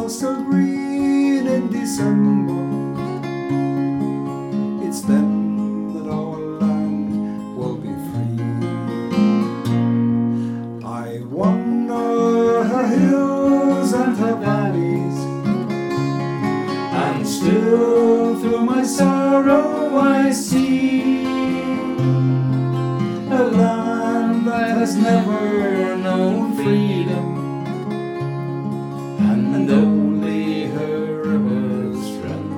are still green in December. It's then that our land will be free. I wander her hills and her valleys, and still through my sorrow I see a land that has never known freedom, and only her rivers run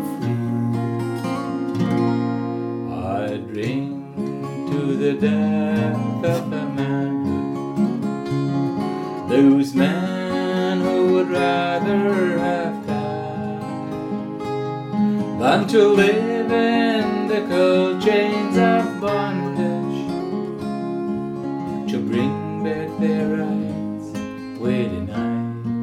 free. I drink to the death of a manhood, those men who would rather have died than to live in the cold chains of bondage, to bring back their rights we denied.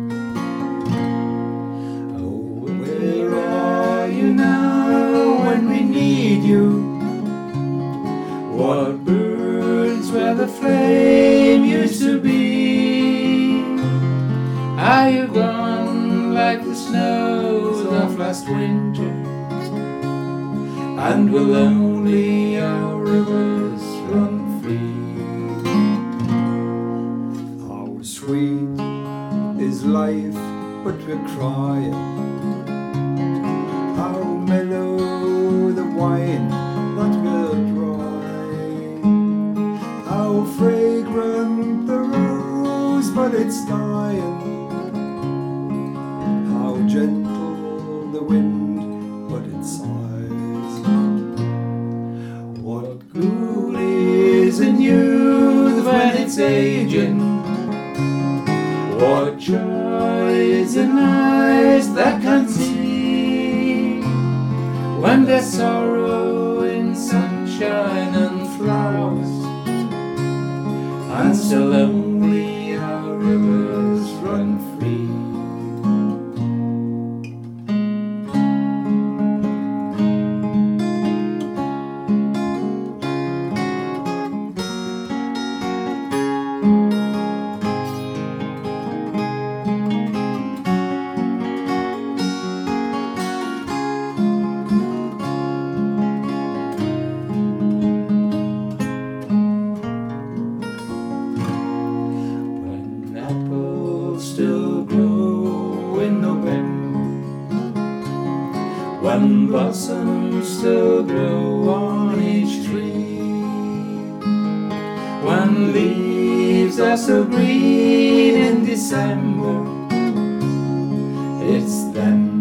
Oh, where are you now when we need you? What burns where the flame used to be? Are you gone like the snows of last winter? And will only our rivers run free? How sweet is life, but we're crying. How mellow the wine that will dry. How fragrant the rose, but it's dying. How gentle the wind, but it sighs. What good is in youth when it's aging? What joy is in eyes that can see when there's sorrow in sunshine and flowers, and still only our rivers run free? Still grow in November, when blossoms still grow on each tree, when leaves are so green in December, it's then